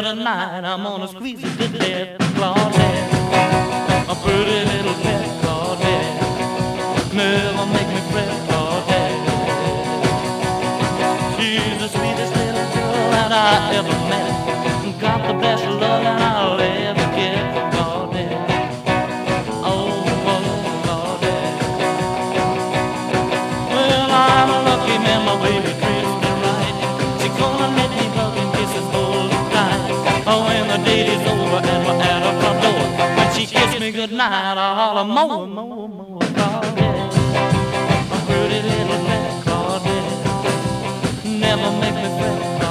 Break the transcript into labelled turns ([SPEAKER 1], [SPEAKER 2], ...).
[SPEAKER 1] tonight I'm gonna squeeze it to death, Claudette. A pretty little pet, Claudette. Never make me fret, Claudette. She's the sweetest little girl that I ever met. Got the best love that I'll ever get, Claudette. Oh, Claudette. Well, I'm a lucky man, my baby treats me right. She gonna let me hug and kisses full of time. Oh, when the date is over and we're at her front door, when she kissed me goodnight, I holler more, more, more, Claudette. A pretty little pet, Claudette. Never make me fret.